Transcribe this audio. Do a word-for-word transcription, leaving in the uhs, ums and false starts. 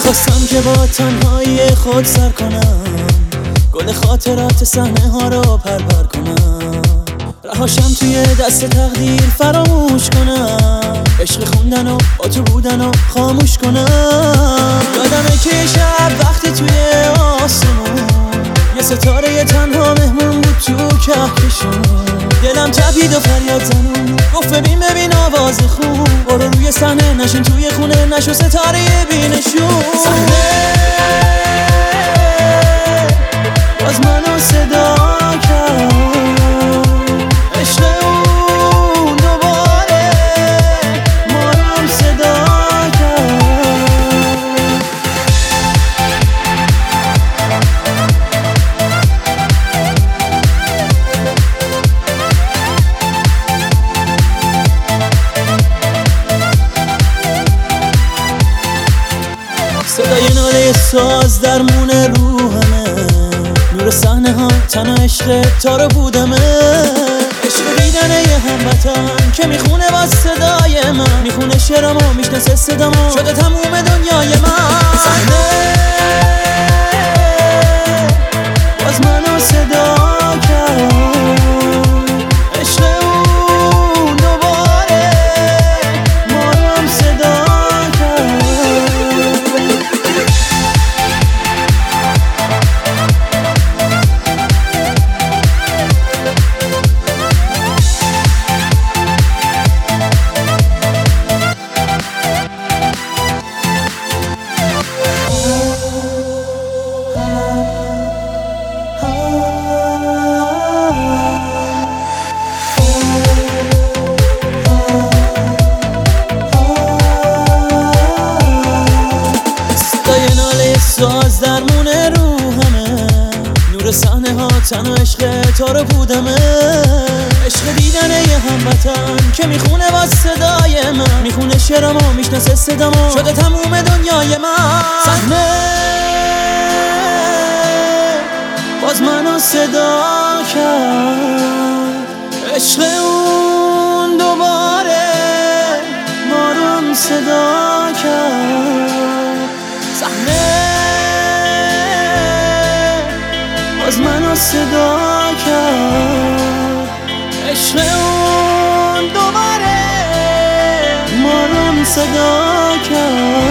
خواستم که با تنهایی خود سر کنم، گل خاطرات صحنه ها رو پرپر کنم، رهاشم توی دست تقدیر فراموش کنم، عشق خوندن و با تو بودن و خاموش کنم. یادمه که شب وقتی توی آسمون یه ستاره تنها مهمون بود تو کهکشون، دلم تپید و فریاد زنون گفت ببین ببین آواز خون، برو روی صحنه نشین توی خونه نشو ستاره بینشون. صحنه باز منو صدا کرد، عشق اون دوباره ما رو صدا کرد. صدای ناله ساز درمون روحمه، نور صحنه ها تنها عشق تا رو بودمه، عشق دیدن یه هموطن که میخونه با صدای من، میخونه شعرامو میشناسه صدامو شده تموم دنیای من. صحنه باز منو صدا کرد، عشق اون دوباره ما رو هم صدا کرد. ساز درمون روحمه، نور صحنه ها تنها عشق تا رو بودمه، عشق دیدن یه هموطن که میخونه با صدای من، میخونه شعرامو میشناسه صدامو شده تموم دنیای من. صحنه باز منو صدا کرد، عشق اون دوباره ما رو هم صدا کرد. صحنه باز منو صدا کرد، عشق اون دوباره ما رو هم صدا کرد.